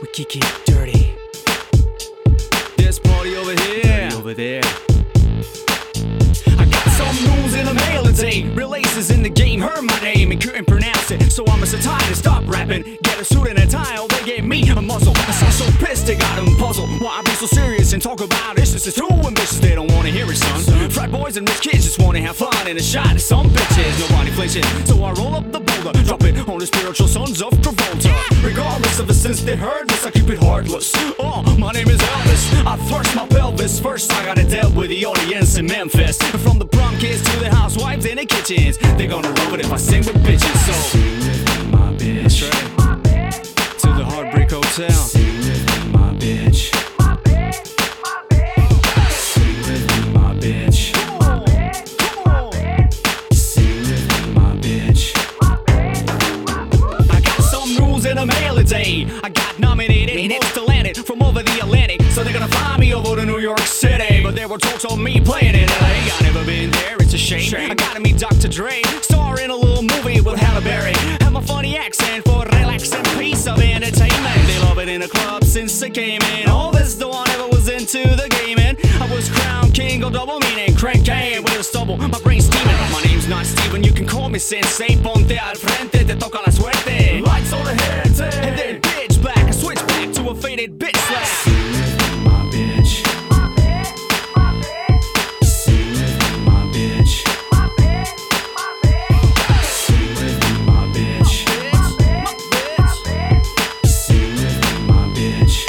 We kick it dirty. This party over here, party over there. I got some news in the mail today. Real aces in the game heard my name and couldn't pronounce it, so I'm so tired to stop rapping. Get a suit and a tie, oh, they gave me a muzzle. I sound so pissed, they got them puzzled. Why I be so serious and talk about issues? It's too ambitious, they don't wanna hear it, son. Frat boys and rich kids just wanna have fun and a shot at some bitches. Nobody flinching, so I roll up the boulder, drop it on the spiritual sons of Travolta. Regardless of the sense they heard this, I keep it heartless. Oh, my name is Elvis. I thrust my pelvis. First I gotta deal with the audience in Memphis. From the prom kids to the housewives in the kitchens, they gonna love it if I sing with bitches. So sing with my bitch. That's right. To the Heartbreak Hotel. Sing with my bitch. Sing with my bitch. Come on. Sing with my bitch. I got some news in the mail today. I got nominated most talented from over the Atlantic, so they're gonna fly me over to New York City. But there were talks on me playing in LA. I never been there, it's a shame. I gotta meet Dr. Dre, star in a little movie with Halle Berry. Have my funny accent for relax and piece of entertainment. They love it in the club since it came in. All this though I never was into the gaming. I was crowned king of double meaning, crank game with a stubble, my brain's steaming. My name's not Steven, you can call me Sensei. Ponte al frente, te toca la suerte. Lights on the head, and then bitch back, I switch back to a faded bitch slap. Sing with my bitch. Sing with my bitch. Sing with my bitch. Sing with my bitch.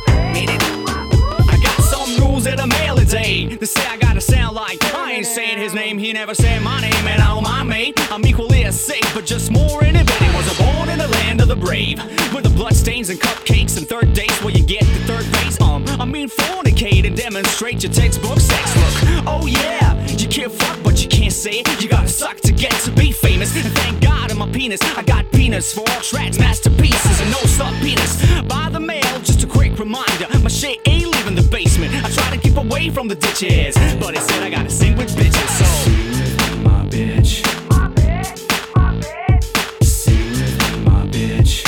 I got some rules in the mail today. They say I gotta sound like I ain't saying his name, he never said my name, and I don't mind, mate. I'm equally as safe, but just more innovative. Was born in the land of the brave, with the bloodstains and cupcakes and third dates where you get the third base. I mean fornicate and demonstrate your textbook sex look. Oh yeah, you can't fuck but you can't say it. You gotta suck to get to be famous. And thank God in my penis, I got penis for all tracks, masterpieces and no sub penis. By the mail, just a quick reminder, my shit ain't leaving the basement. I try to keep away from the ditches, but it said I gotta sing with bitches. So sing with my bitch. Sing with my bitch.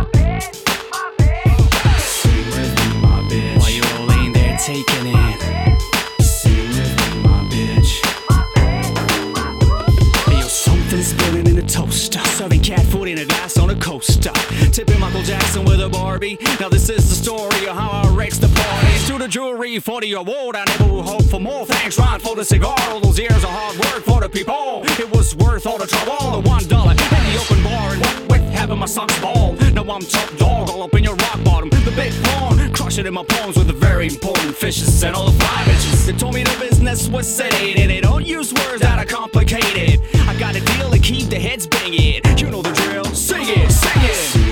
Sing with my bitch. While you all laying there taking it. Sing with my bitch. Hey, yo, something's spilling in a toaster. Serving cat food in a glass on a coaster. Tipping Michael Jackson with a Barbie. Now this is the story of how I wrecked the parties. To the jury for the award, I never would hope for more. Thanks, Ron, for the cigar. All those years of hard work for the people. It was worth all the trouble. The $1 in the open bar and what with having my socks bald. Now I'm top dog all up in your rock bottom. The big pawn, crushing in my poems with the very important fishes and all the 5 inches. They told me the business was sedated. They don't use words that are complicated. I got a deal to keep the heads banging. You know the drill. Sing it, sing it.